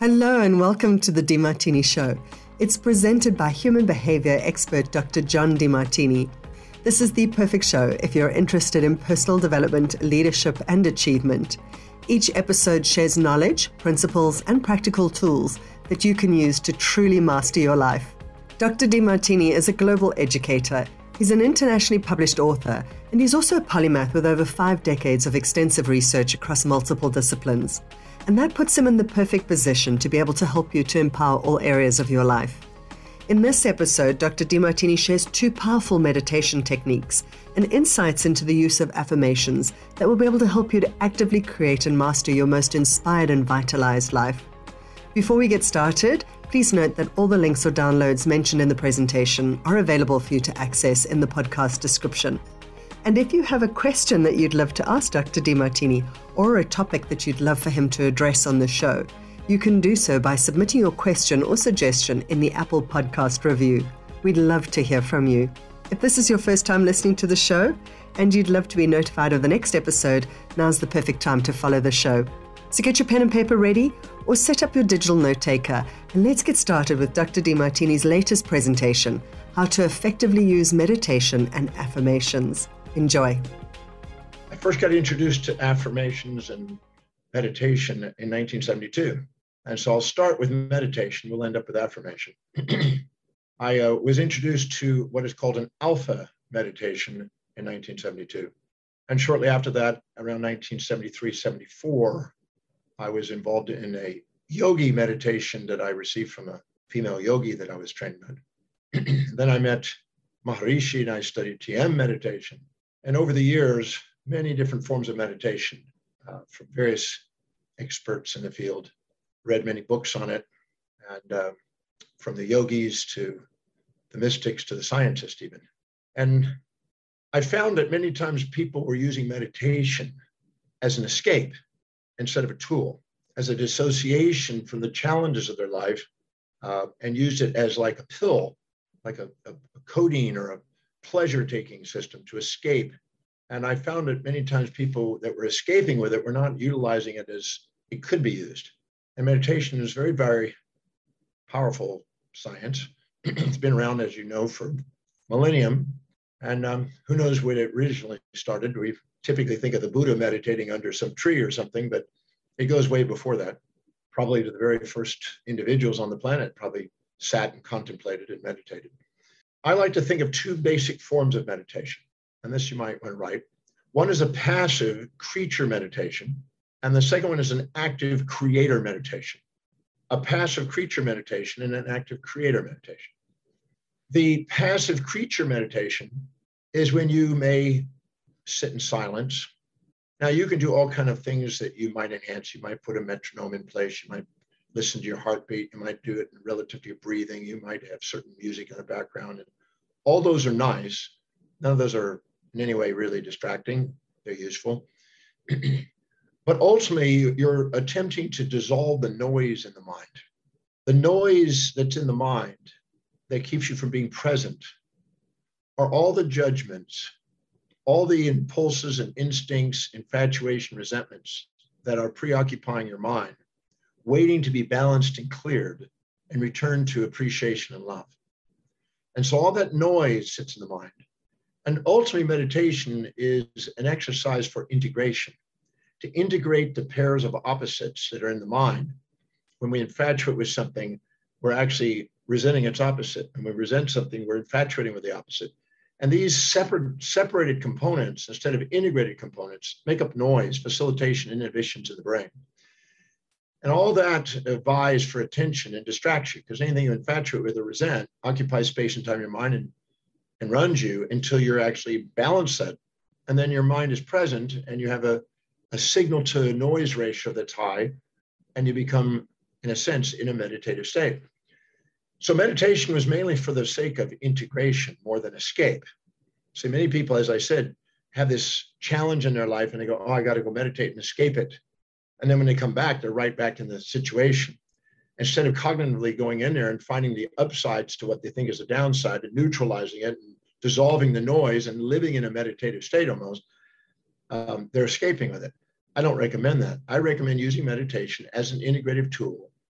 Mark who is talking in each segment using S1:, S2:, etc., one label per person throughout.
S1: Hello and welcome to the Demartini Show. It's presented by human behavior expert Dr. John Demartini. This is the perfect show if you're interested in personal development, leadership, and achievement. Each episode shares knowledge, principles, and practical tools that you can use to truly master your life. Dr. Demartini is a global educator. He's an internationally published author, and he's also a polymath with over 5 decades of extensive research across multiple disciplines. And that puts him in the perfect position to be able to help you to empower all areas of your life. In this episode, Dr. Demartini shares 2 powerful meditation techniques and insights into the use of affirmations that will be able to help you to actively create and master your most inspired and vitalized life. Before we get started, please note that all the links or downloads mentioned in the presentation are available for you to access in the podcast description. And if you have a question that you'd love to ask Dr. Demartini or a topic that you'd love for him to address on the show, you can do so by submitting your question or suggestion in the Apple Podcast review. We'd love to hear from you. If this is your first time listening to the show and you'd love to be notified of the next episode, now's the perfect time to follow the show. So get your pen and paper ready or set up your digital note taker and let's get started with Dr. Demartini's latest presentation, How to Effectively Use Meditation and Affirmations. Enjoy.
S2: I first got introduced to affirmations and meditation in 1972. And so I'll start with meditation. We'll end up with affirmation. I was introduced to what is called an alpha meditation in 1972. And shortly after that, around 1973-74, I was involved in a yogi meditation that I received from a female yogi that I was trained in. Then I met Maharishi and I studied TM meditation. And over the years, many different forms of meditation from various experts in the field, read many books on it, and from the yogis to the mystics to the scientists even. And I found that many times people were using meditation as an escape instead of a tool, as a dissociation from the challenges of their life, and used it as like a pill, like a codeine or a pleasure-taking system to escape. And I found that many times people that were escaping with it were not utilizing it as it could be used. And meditation is very, very powerful science. It's been around, as you know, for millennium. And who knows when it originally started. We typically think of the Buddha meditating under some tree or something, but it goes way before that. Probably to the very first individuals on the planet probably sat and contemplated and meditated. I like to think of 2 basic forms of meditation, and this you might want to write. One is a passive creature meditation, and the second one is an active creator meditation. A passive creature meditation and an active creator meditation. The passive creature meditation is when you may sit in silence. Now you can do all kinds of things that you might enhance. You might put a metronome in place. You might listen to your heartbeat. You might do it relative to your breathing. You might have certain music in the background. And all those are nice. None of those are in any way really distracting. They're useful. But ultimately, you're attempting to dissolve the noise in the mind. The noise that's in the mind that keeps you from being present are all the judgments, all the impulses and instincts, infatuation, resentments that are preoccupying your mind, waiting to be balanced and cleared and returned to appreciation and love. And so all that noise sits in the mind. And ultimately, meditation is an exercise for integration, to integrate the pairs of opposites that are in the mind. When we infatuate with something, we're actually resenting its opposite. And when we resent something, we're infatuating with the opposite. And these separated components, instead of integrated components, make up noise, facilitation, inhibitions in the brain. And all that vies for attention and distraction, because anything you infatuate with or resent occupies space and time in your mind and runs you until you're actually balanced that. And then your mind is present and you have a signal to noise ratio that's high, and you become, in a sense, in a meditative state. So meditation was mainly for the sake of integration more than escape. So many people, as I said, have this challenge in their life and they go, oh, I got to go meditate and escape it. And then when they come back, they're right back in the situation. Instead of cognitively going in there and finding the upsides to what they think is a downside and neutralizing it and dissolving the noise and living in a meditative state almost, they're escaping with it. I don't recommend that. I recommend using meditation as an integrative tool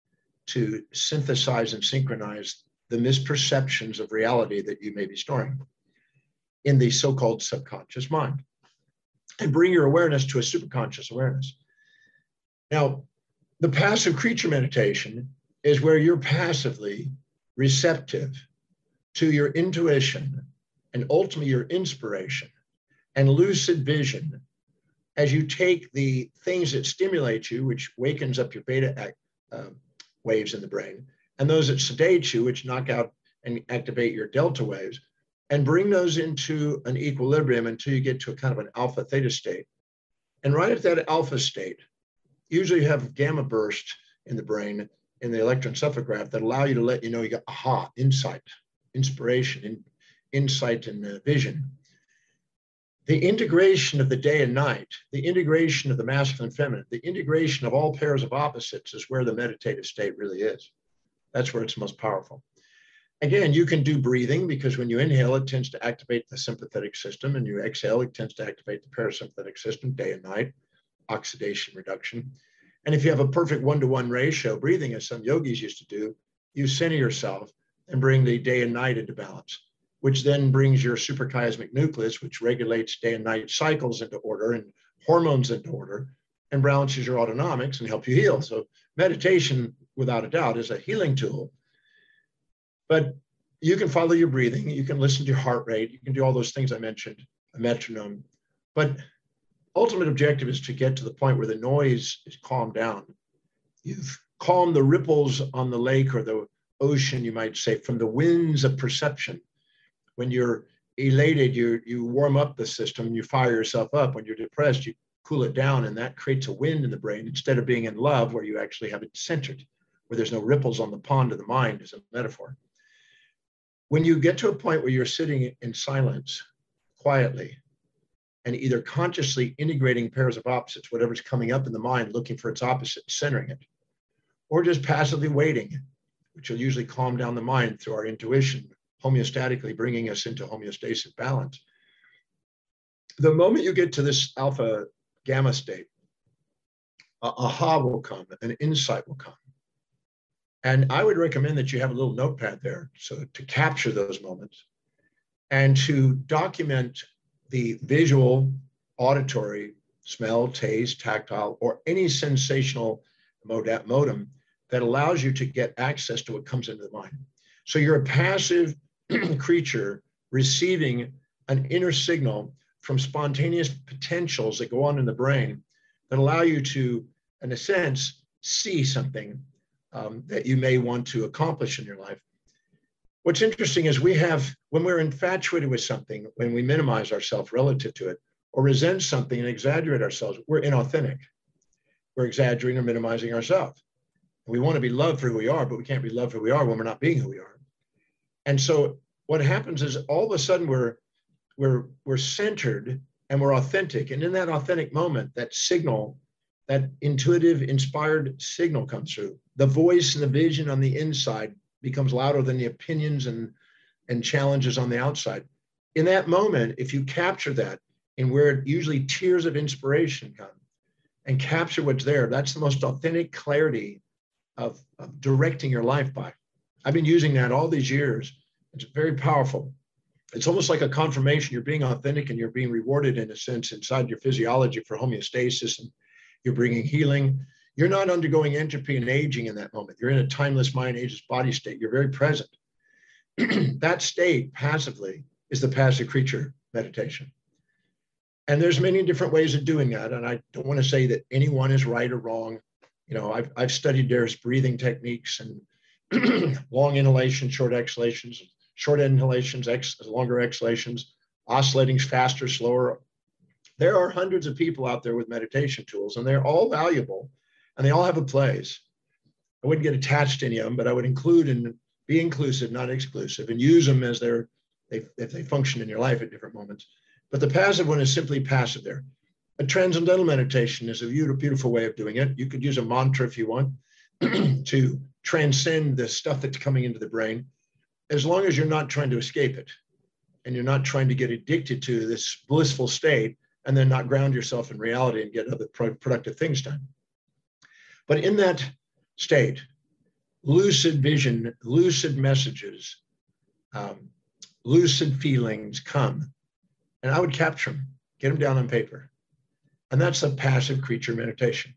S2: to synthesize and synchronize the misperceptions of reality that you may be storing in the so-called subconscious mind, and bring your awareness to a superconscious awareness. Now, the passive creature meditation is where you're passively receptive to your intuition and ultimately your inspiration and lucid vision as you take the things that stimulate you, which wakens up your beta waves in the brain, and those that sedate you, which knock out and activate your delta waves, and bring those into an equilibrium until you get to a kind of an alpha theta state. And right at that alpha state, usually you have gamma burst in the brain in the electroencephalograph that allow you to let you know you got aha, insight, inspiration, insight and vision. The integration of the day and night, the integration of the masculine and feminine, the integration of all pairs of opposites is where the meditative state really is. That's where it's most powerful. Again, you can do breathing because when you inhale, it tends to activate the sympathetic system, and you exhale, it tends to activate the parasympathetic system, day and night, oxidation reduction. And if you have a perfect one-to-one ratio breathing, as some yogis used to do, you center yourself and bring the day and night into balance, which then brings your suprachiasmatic nucleus, which regulates day and night cycles into order and hormones into order, and balances your autonomics and help you heal. So meditation, without a doubt, is a healing tool. But you can follow your breathing, you can listen to your heart rate, you can do all those things I mentioned, a metronome. But ultimate objective is to get to the point where the noise is calmed down. You've calmed the ripples on the lake or the ocean, you might say, from the winds of perception. When you're elated, you warm up the system, you fire yourself up. When you're depressed, you cool it down, and that creates a wind in the brain instead of being in love, where you actually have it centered, where there's no ripples on the pond of the mind, as a metaphor. When you get to a point where you're sitting in silence, quietly, and either consciously integrating pairs of opposites, whatever's coming up in the mind, looking for its opposite, centering it, or just passively waiting, which will usually calm down the mind through our intuition, homeostatically bringing us into homeostasis balance. The moment you get to this alpha gamma state, aha will come, an insight will come. And I would recommend that you have a little notepad there so to capture those moments and to document the visual, auditory, smell, taste, tactile, or any sensational modem that allows you to get access to what comes into the mind. So you're a passive creature receiving an inner signal from spontaneous potentials that go on in the brain that allow you to, in a sense, see something that you may want to accomplish in your life. What's interesting is when we're infatuated with something, when we minimize ourselves relative to it, or resent something and exaggerate ourselves, we're inauthentic. We're exaggerating or minimizing ourselves. We want to be loved for who we are, but we can't be loved for who we are when we're not being who we are. And so what happens is all of a sudden we're centered and we're authentic. And in that authentic moment, that signal, that intuitive, inspired signal comes through. The voice and the vision on the inside becomes louder than the opinions and challenges on the outside. In that moment, if you capture that, and where usually tears of inspiration come, and capture what's there, that's the most authentic clarity of directing your life by. I've been using that all these years. It's very powerful. It's almost like a confirmation you're being authentic and you're being rewarded in a sense inside your physiology for homeostasis, and you're bringing healing. You're not undergoing entropy and aging in that moment. You're in a timeless mind, ageless body state. You're very present. That state passively is the passive creature meditation. And there's many different ways of doing that. And I don't want to say that anyone is right or wrong. You know, I've studied various breathing techniques and long inhalations, short exhalations, short inhalations, longer exhalations, oscillating faster, slower. There are hundreds of people out there with meditation tools, and they're all valuable, and they all have a place. I wouldn't get attached to any of them, but I would include and be inclusive, not exclusive, and use them as if they function in your life at different moments. But the passive one is simply passive there. A transcendental meditation is a beautiful way of doing it. You could use a mantra if you want to transcend the stuff that's coming into the brain, as long as you're not trying to escape it and you're not trying to get addicted to this blissful state and then not ground yourself in reality and get other productive things done. But in that state, lucid vision, lucid messages, lucid feelings come, and I would capture them, get them down on paper. And that's a passive creature meditation.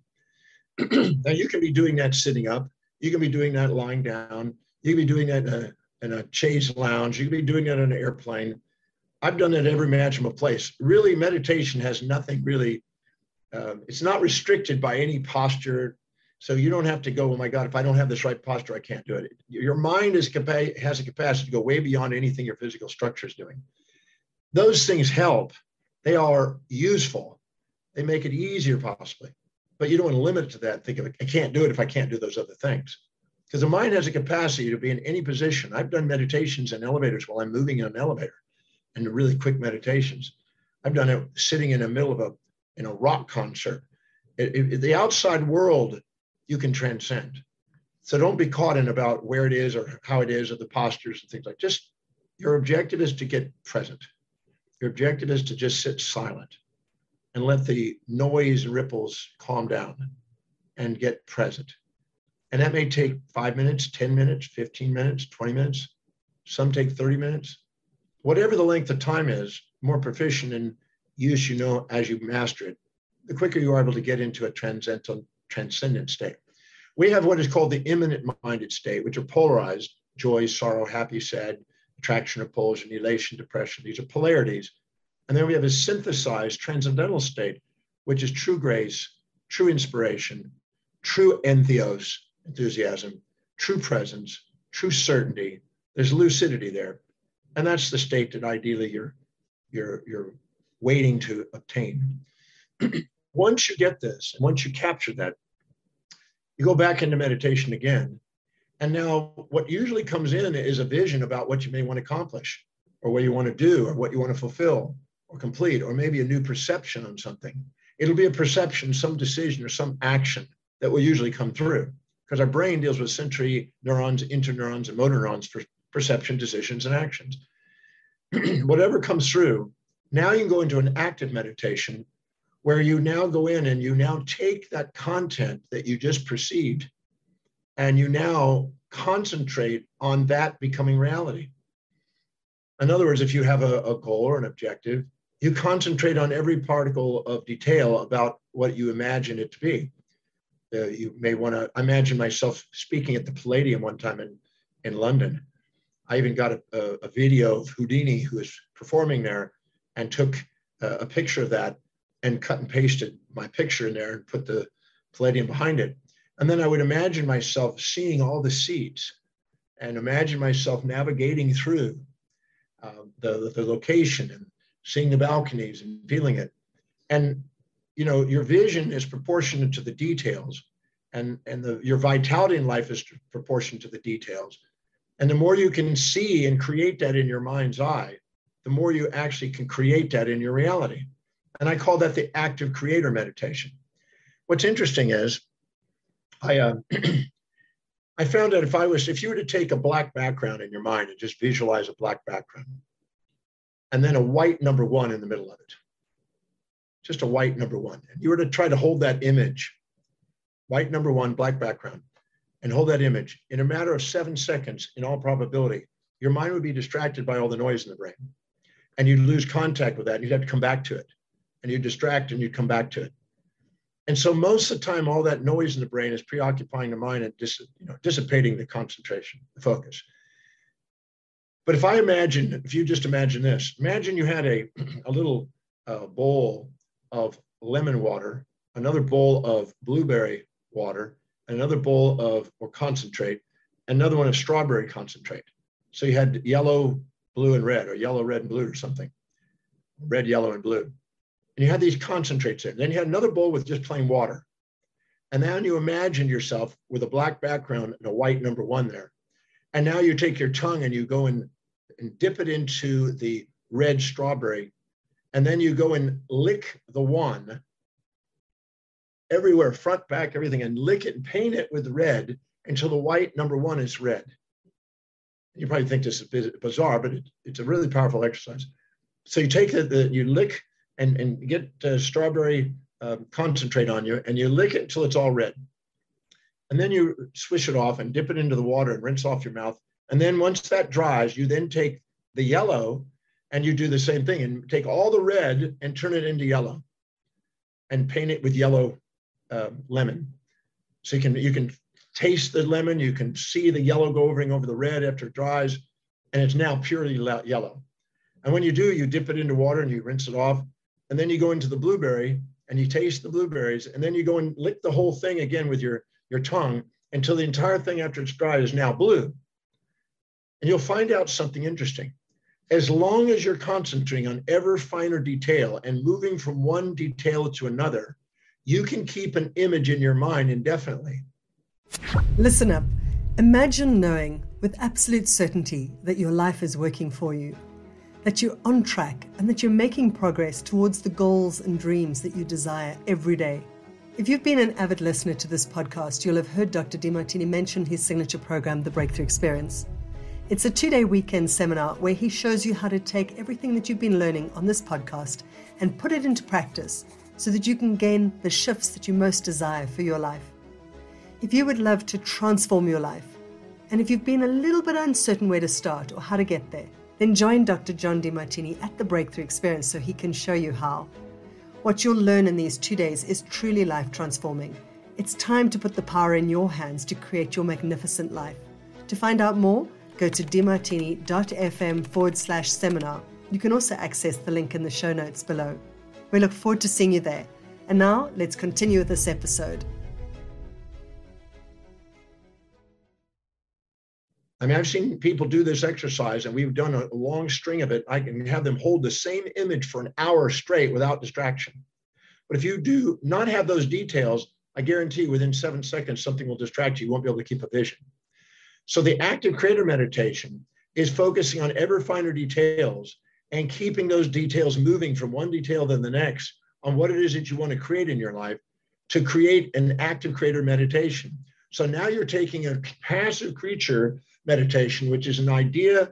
S2: Now, you can be doing that sitting up. You can be doing that lying down. You can be doing that in a chaise lounge. You can be doing that on an airplane. I've done it every imaginable place. Really, meditation has nothing really, it's not restricted by any posture. So you don't have to go, oh my God, if I don't have this right posture, I can't do it. Your mind has a capacity to go way beyond anything your physical structure is doing. Those things help. They are useful. They make it easier possibly. But you don't want to limit it to that. Think of it, I can't do it if I can't do those other things. Because the mind has a capacity to be in any position. I've done meditations in elevators while I'm moving in an elevator, and really quick meditations. I've done it sitting in the middle of a rock concert. The outside world, you can transcend. So don't be caught in about where it is or how it is or the postures and things like that. Just your objective is to get present. Your objective is to just sit silent and let the noise and ripples calm down and get present. And that may take 5 minutes, 10 minutes, 15 minutes, 20 minutes. Some take 30 minutes. Whatever the length of time is, more proficient in use you know as you master it, the quicker you are able to get into a transcendent state. We have what is called the immanent-minded state, which are polarized: joy, sorrow, happy, sad, attraction, repulsion, elation, depression. These are polarities. And then we have a synthesized transcendental state, which is true grace, true inspiration, true entheos, enthusiasm, true presence, true certainty. There's lucidity there. And that's the state that ideally you're waiting to obtain. Once you get this, and once you capture that, you go back into meditation again. And now what usually comes in is a vision about what you may want to accomplish, or what you want to do, or what you want to fulfill or complete, or maybe a new perception on something. It'll be a perception, some decision, or some action that will usually come through, because our brain deals with sensory neurons, interneurons, and motor neurons for perception, decisions, and actions. Whatever comes through, now you can go into an active meditation where you now go in and you now take that content that you just perceived and you now concentrate on that becoming reality. In other words, if you have a goal or an objective, you concentrate on every particle of detail about what you imagine it to be. You may want to imagine myself speaking at the Palladium one time in London. I even got a video of Houdini, who was performing there, and took a picture of that and cut and pasted my picture in there and put the Palladium behind it. And then I would imagine myself seeing all the seats and imagine myself navigating through the location and seeing the balconies and feeling it. And, you know, your vision is proportionate to the details, and your vitality in life is proportionate to the details. And the more you can see and create that in your mind's eye, the more you actually can create that in your reality. And I call that the active creator meditation. What's interesting is I found that if you were to take a black background in your mind and just visualize a black background, and then a white number 1 in the middle of it, just a white number 1, and you were to try to hold that image, white number 1, black background, and hold that image, in a matter of 7 seconds, in all probability, your mind would be distracted by all the noise in the brain. And you'd lose contact with that, and you'd have to come back to it. And you'd distract and you'd come back to it. And so most of the time, all that noise in the brain is preoccupying the mind and dissipating the concentration, the focus. But if you just imagine this, imagine you had a little bowl of lemon water, another bowl of blueberry water, another bowl of concentrate, another one of strawberry concentrate. So you had yellow, blue, and red, or yellow, red, and blue, or something. Red, yellow, and blue. And you had these concentrates there. Then you had another bowl with just plain water. And then you imagined yourself with a black background and a white number 1 there. And now you take your tongue and you go and dip it into the red strawberry. And then you go and lick the 1 everywhere, front, back, everything, and lick it and paint it with red until the white number 1 is red. You probably think this is bizarre, but it's a really powerful exercise. So you take you lick and get strawberry concentrate on you, and you lick it until it's all red. and then you swish it off and dip it into the water and rinse off your mouth. And then once that dries, you then take the yellow and you do the same thing and take all the red and turn it into yellow and paint it with yellow lemon. So you can taste the lemon, you can see the yellow going over the red after it dries, and it's now purely yellow. And when you do, you dip it into water and you rinse it off. And then you go into the blueberry and you taste the blueberries. And then you go and lick the whole thing again with your tongue until the entire thing after it's dry is now blue. And you'll find out something interesting. As long as you're concentrating on ever finer detail and moving from one detail to another, you can keep an image in your mind indefinitely.
S1: Listen up. Imagine knowing with absolute certainty that your life is working for you, that you're on track and that you're making progress towards the goals and dreams that you desire every day. If you've been an avid listener to this podcast, you'll have heard Dr. Demartini mention his signature program, The Breakthrough Experience. It's a 2-day weekend seminar where he shows you how to take everything that you've been learning on this podcast and put it into practice so that you can gain the shifts that you most desire for your life. If you would love to transform your life, and if you've been a little bit uncertain where to start or how to get there, then join Dr. John Demartini at The Breakthrough Experience so he can show you how. What you'll learn in these 2 days is truly life transforming. It's time to put the power in your hands to create your magnificent life. To find out more, go to demartini.fm/seminar. You can also access the link in the show notes below. We look forward to seeing you there. And now let's continue with this episode.
S2: I mean, I've seen people do this exercise and we've done a long string of it. I can have them hold the same image for an hour straight without distraction. But if you do not have those details, I guarantee within 7 seconds, something will distract you. You won't be able to keep a vision. So the active creator meditation is focusing on ever finer details and keeping those details moving from one detail to the next on what it is that you want to create in your life to create an active creator meditation. So now you're taking a passive creature meditation, which is an idea,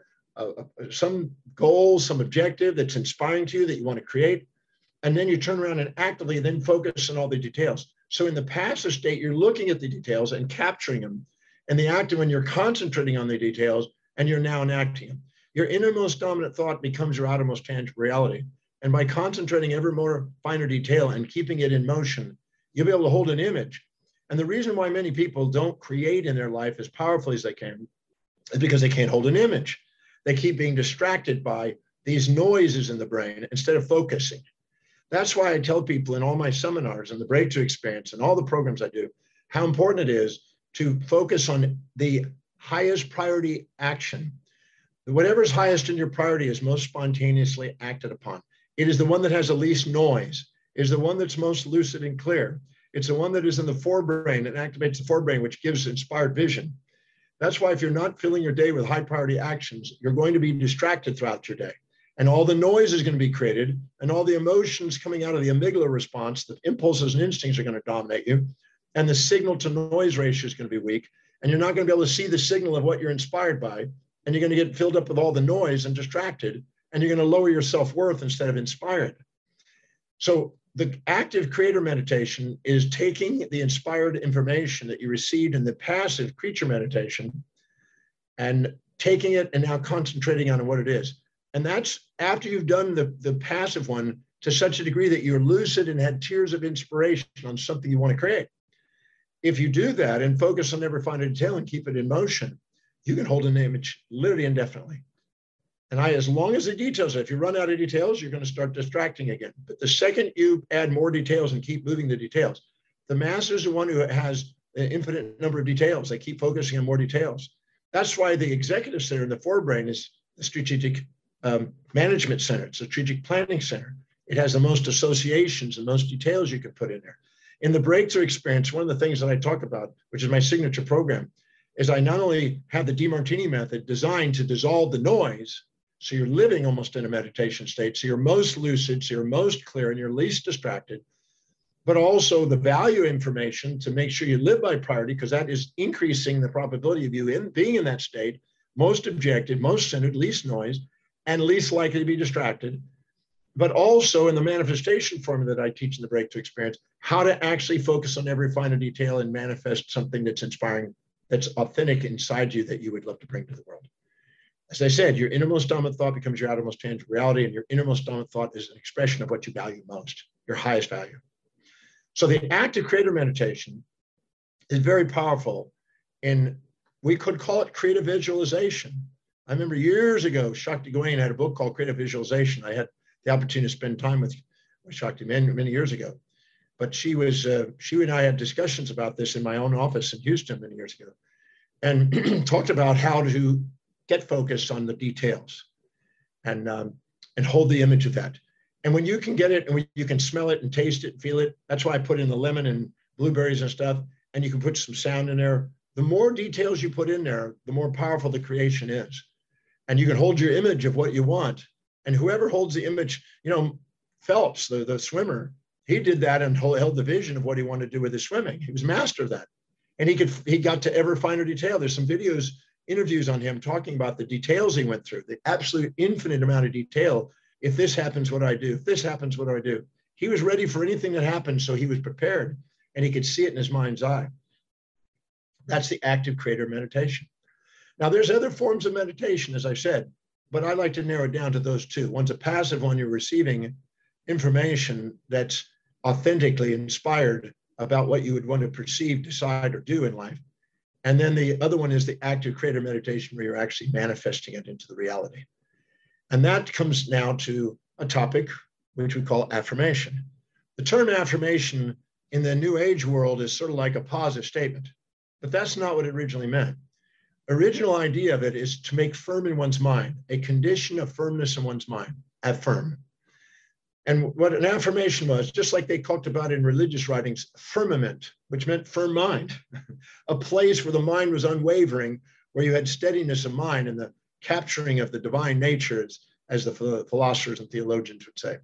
S2: some goal, some objective that's inspiring to you that you want to create. And then you turn around and actively then focus on all the details. So in the passive state, you're looking at the details and capturing them. And the active, when you're concentrating on the details and you're now enacting them. Your innermost dominant thought becomes your outermost tangible reality. And by concentrating ever more finer detail and keeping it in motion, you'll be able to hold an image. And the reason why many people don't create in their life as powerfully as they can is because they can't hold an image. They keep being distracted by these noises in the brain instead of focusing. That's why I tell people in all my seminars and the Breakthrough Experience and all the programs I do, how important it is to focus on the highest priority action. Whatever's highest in your priority is most spontaneously acted upon. It is the one that has the least noise. It is the one that's most lucid and clear. It's the one that is in the forebrain and activates the forebrain, which gives inspired vision. That's why if you're not filling your day with high priority actions, you're going to be distracted throughout your day. And all the noise is going to be created and all the emotions coming out of the amygdala response, the impulses and instincts are going to dominate you. And the signal to noise ratio is going to be weak. And you're not going to be able to see the signal of what you're inspired by. And you're going to get filled up with all the noise and distracted. And you're going to lower your self-worth instead of inspired. So the active creator meditation is taking the inspired information that you received in the passive creature meditation and taking it and now concentrating on what it is. And that's after you've done the passive one to such a degree that you're lucid and had tears of inspiration on something you want to create. If you do that and focus on every finer detail and keep it in motion, you can hold an image literally indefinitely. And as long as the details, if you run out of details, you're going to start distracting again. But the second you add more details and keep moving the details, the master is the one who has an infinite number of details. They keep focusing on more details. That's why the executive center in the forebrain is the strategic management center. It's a strategic planning center. It has the most associations and most details you can put in there. In the Breakthrough Experience, one of the things that I talk about, which is my signature program, is I not only have the Demartini method designed to dissolve the noise, so you're living almost in a meditation state, so you're most lucid, so you're most clear, and you're least distracted, but also the value information to make sure you live by priority, because that is increasing the probability of you being in that state, most objective, most centered, least noise, and least likely to be distracted. but also in the manifestation formula that I teach in the Breakthrough Experience, how to actually focus on every finer detail and manifest something that's inspiring, that's authentic inside you that you would love to bring to the world. As I said, your innermost dominant thought becomes your outermost tangible reality, and your innermost dominant thought is an expression of what you value most, your highest value. So the active creator meditation is very powerful, and we could call it creative visualization. I remember years ago, Shakti Gawain had a book called Creative Visualization. I had the opportunity to spend time with Shakti many years ago. But she and I had discussions about this in my own office in Houston many years ago, and talked about how to get focused on the details and hold the image of that. And when you can get it, and when you can smell it and taste it and feel it, that's why I put in the lemon and blueberries and stuff, and you can put some sound in there. The more details you put in there, the more powerful the creation is. And you can hold your image of what you want. And whoever holds the image, Phelps, the swimmer, he did that and held the vision of what he wanted to do with his swimming. He was master of that. And he got to ever finer detail. There's some interviews on him talking about the details he went through, the absolute infinite amount of detail. If this happens, what do I do? If this happens, what do I do? He was ready for anything that happened, so he was prepared, and he could see it in his mind's eye. That's the active creator meditation. Now, there's other forms of meditation, as I said, but I like to narrow it down to those two. One's a passive one. You're receiving information that's authentically inspired about what you would want to perceive, decide, or do in life. And then the other one is the active creator meditation, where you're actually manifesting it into the reality. And that comes now to a topic which we call affirmation. The term affirmation in the New Age world is sort of like a positive statement, but that's not what it originally meant. Original idea of it is to make firm in one's mind, a condition of firmness in one's mind, affirm. And what an affirmation was, just like they talked about in religious writings, firmament, which meant firm mind, a place where the mind was unwavering, where you had steadiness of mind and the capturing of the divine nature, as the philosophers and theologians would say.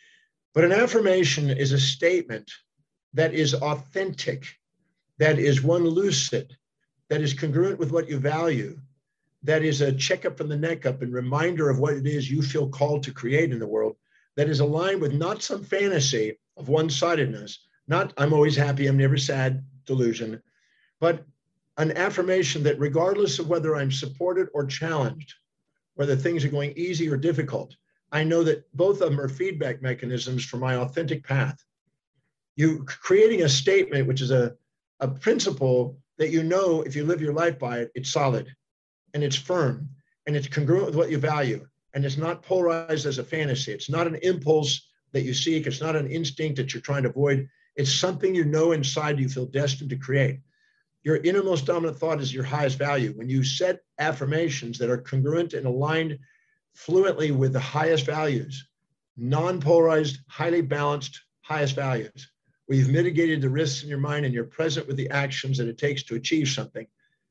S2: But an affirmation is a statement that is authentic, that is one lucid, that is congruent with what you value, that is a checkup from the neck up and reminder of what it is you feel called to create in the world, that is aligned with not some fantasy of one-sidedness, not I'm always happy, I'm never sad delusion, but an affirmation that regardless of whether I'm supported or challenged, whether things are going easy or difficult, I know that both of them are feedback mechanisms for my authentic path. You creating a statement, which is a principle that if you live your life by it, it's solid and it's firm and it's congruent with what you value. And it's not polarized as a fantasy. It's not an impulse that you seek. It's not an instinct that you're trying to avoid. It's something you know inside you feel destined to create. Your innermost dominant thought is your highest value. When you set affirmations that are congruent and aligned fluently with the highest values, non-polarized, highly balanced, highest values, where you've mitigated the risks in your mind and you're present with the actions that it takes to achieve something,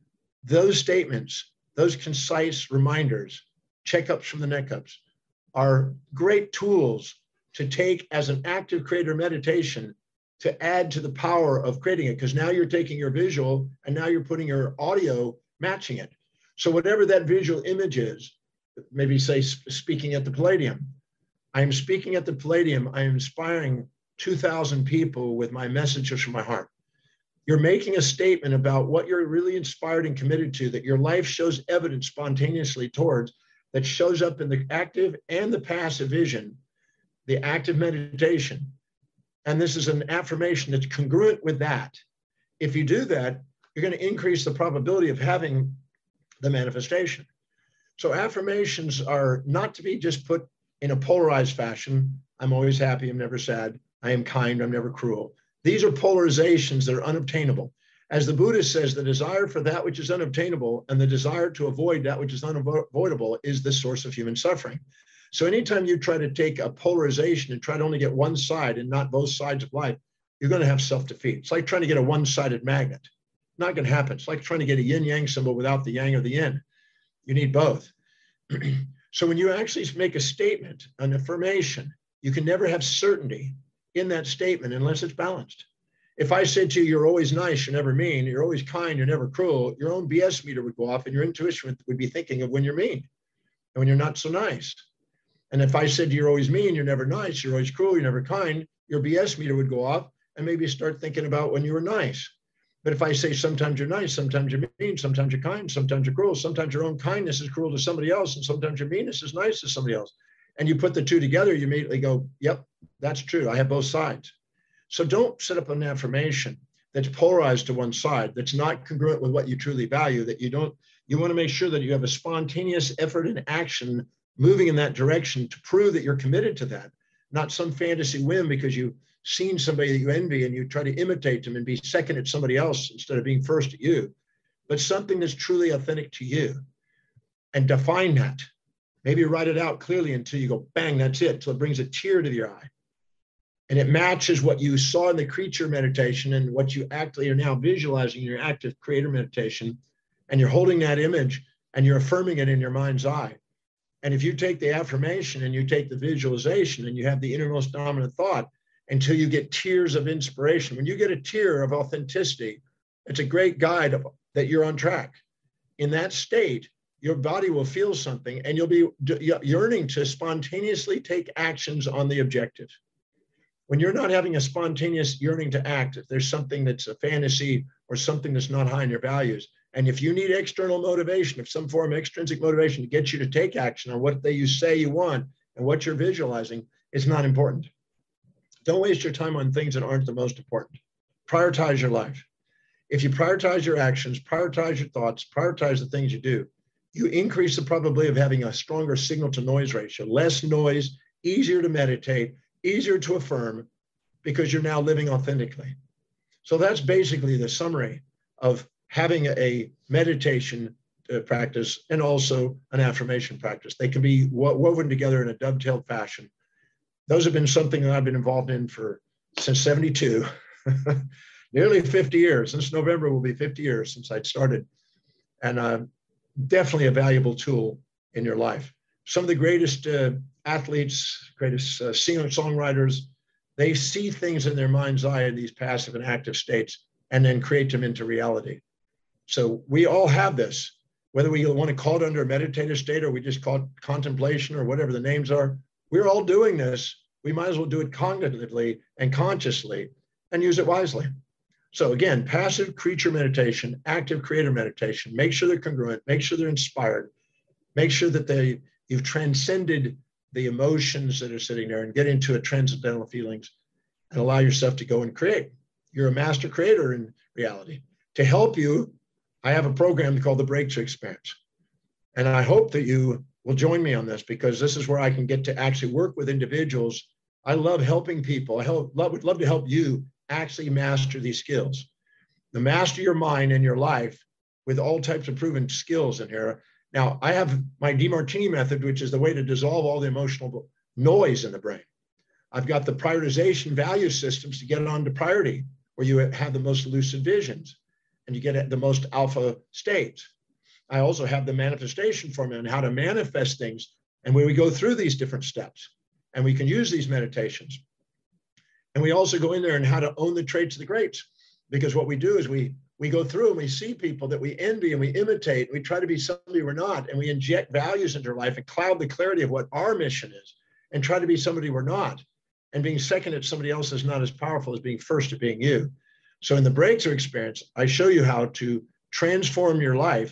S2: those statements, those concise reminders, checkups from the neck ups, are great tools to take as an active creator meditation to add to the power of creating it, because now you're taking your visual and now you're putting your audio matching it. So whatever that visual image is, maybe say speaking at the Palladium. I am speaking at the Palladium. I am inspiring 2,000 people with my messages from my heart. You're making a statement about what you're really inspired and committed to, that your life shows evidence spontaneously towards, that shows up in the active and the passive vision, the active meditation. And this is an affirmation that's congruent with that. If you do that, you're going to increase the probability of having the manifestation. So affirmations are not to be just put in a polarized fashion. I'm always happy, I'm never sad. I am kind, I'm never cruel. These are polarizations that are unobtainable. As the Buddha says, the desire for that which is unobtainable and the desire to avoid that which is unavoidable is the source of human suffering. So anytime you try to take a polarization and try to only get one side and not both sides of life, you're going to have self-defeat. It's like trying to get a one-sided magnet. Not going to happen. It's like trying to get a yin-yang symbol without the yang or the yin. You need both. So when you actually make a statement, an affirmation, you can never have certainty in that statement unless it's balanced. If I said to you, you're always nice, you're never mean, you're always kind, you're never cruel, your own BS meter would go off and your intuition would be thinking of when you're mean and when you're not so nice. And if I said you're always mean, you're never nice, you're always cruel, you're never kind, your BS meter would go off and maybe start thinking about when you were nice. But if I say sometimes you're nice, sometimes you're mean, sometimes you're kind, sometimes you're cruel, sometimes your own kindness is cruel to somebody else, and sometimes your meanness is nice to somebody else, and you put the two together, you immediately go, yep, that's true. I have both sides. So don't set up an affirmation that's polarized to one side, that's not congruent with what you truly value, that you want to make sure that you have a spontaneous effort and action moving in that direction to prove that you're committed to that, not some fantasy whim because you've seen somebody that you envy and you try to imitate them and be second at somebody else instead of being first at you, but something that's truly authentic to you, and define that. Maybe write it out clearly until you go, bang, that's it, till it brings a tear to your eye. And it matches what you saw in the creature meditation and what you actually are now visualizing in your active creator meditation. And you're holding that image and you're affirming it in your mind's eye. And if you take the affirmation and you take the visualization and you have the innermost dominant thought until you get tears of inspiration, when you get a tear of authenticity, it's a great guide that you're on track. In that state, your body will feel something and you'll be yearning to spontaneously take actions on the objective. When you're not having a spontaneous yearning to act, if there's something that's a fantasy or something that's not high in your values, and if you need external motivation, if some form of extrinsic motivation to get you to take action on what you say you want and what you're visualizing, it's not important. Don't waste your time on things that aren't the most important. Prioritize your life. If you prioritize your actions, prioritize your thoughts, prioritize the things you do, you increase the probability of having a stronger signal to noise ratio, less noise, easier to meditate, easier to affirm, because you're now living authentically. So that's basically the summary of having a meditation practice and also an affirmation practice. They can be woven together in a dovetailed fashion. Those have been something that I've been involved in since 72, nearly 50 years. This November will be 50 years since I'd started. And definitely a valuable tool in your life. Some of the greatest athletes, greatest singer-songwriters, they see things in their mind's eye in these passive and active states and then create them into reality. So we all have this, whether we want to call it under a meditative state or we just call it contemplation or whatever the names are. We're all doing this. We might as well do it cognitively and consciously and use it wisely. So again, passive creature meditation, active creator meditation, make sure they're congruent, make sure they're inspired, make sure that you've transcended the emotions that are sitting there and get into a transcendental feelings and allow yourself to go and create. You're a master creator in reality. To help you, I have a program called the Breakthrough Experience. And I hope that you will join me on this because this is where I can get to actually work with individuals. I love helping people. Would love to help you actually master these skills. To master your mind and your life with all types of proven skills in here. Now, I have my DeMartini method, which is the way to dissolve all the emotional noise in the brain. I've got the prioritization value systems to get on to priority, where you have the most lucid visions and you get the most alpha states. I also have the manifestation formula and how to manifest things. And where we go through these different steps and we can use these meditations. And we also go in there and how to own the traits of the greats, because what we do is we go through and we see people that we envy and we imitate. We try to be somebody we're not, and we inject values into our life and cloud the clarity of what our mission is and try to be somebody we're not. And being second at somebody else is not as powerful as being first at being you. So in the Breakthrough Experience, I show you how to transform your life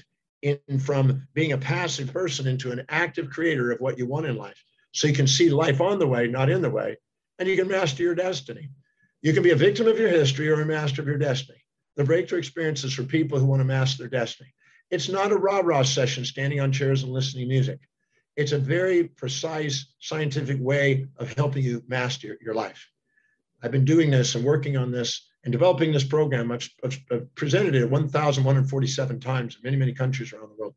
S2: from being a passive person into an active creator of what you want in life. So you can see life on the way, not in the way, and you can master your destiny. You can be a victim of your history or a master of your destiny. The Breakthrough Experience is for people who want to master their destiny. It's not a rah-rah session standing on chairs and listening to music. It's a very precise scientific way of helping you master your life. I've been doing this and working on this and developing this program. I've presented it 1,147 times in many, many countries around the world,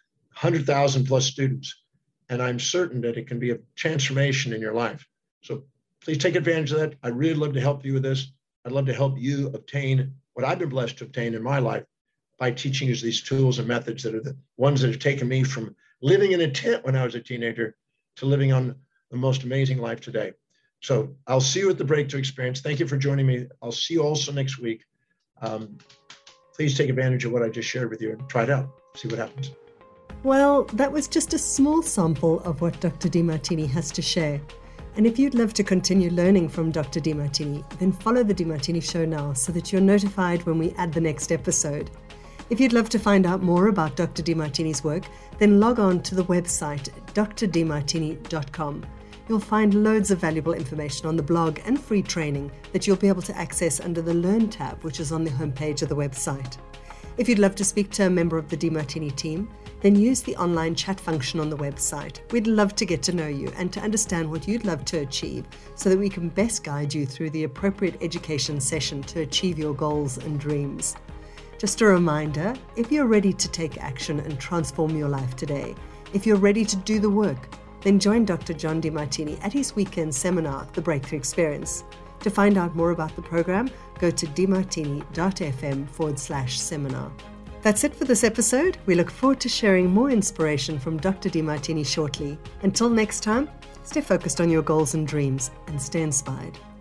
S2: 100,000 plus students. And I'm certain that it can be a transformation in your life. So please take advantage of that. I'd really love to help you with this. I'd love to help you obtain what I've been blessed to obtain in my life by teaching you these tools and methods that are the ones that have taken me from living in a tent when I was a teenager to living on the most amazing life today. So I'll see you at the Breakthrough Experience. Thank you for joining me. I'll see you also next week. Please take advantage of what I just shared with you and try it out. See what happens.
S1: Well, that was just a small sample of what Dr. Demartini has to share. And if you'd love to continue learning from Dr. Demartini, then follow The Demartini Show now so that you're notified when we add the next episode. If you'd love to find out more about Dr. Demartini's work, then log on to the website drdemartini.com. You'll find loads of valuable information on the blog and free training that you'll be able to access under the Learn tab, which is on the homepage of the website. If you'd love to speak to a member of the Demartini team, then use the online chat function on the website. We'd love to get to know you and to understand what you'd love to achieve so that we can best guide you through the appropriate education session to achieve your goals and dreams. Just a reminder, if you're ready to take action and transform your life today, if you're ready to do the work, then join Dr. John Demartini at his weekend seminar, The Breakthrough Experience. To find out more about the program, go to demartini.fm/seminar. That's it for this episode. We look forward to sharing more inspiration from Dr. Demartini shortly. Until next time, stay focused on your goals and dreams and stay inspired.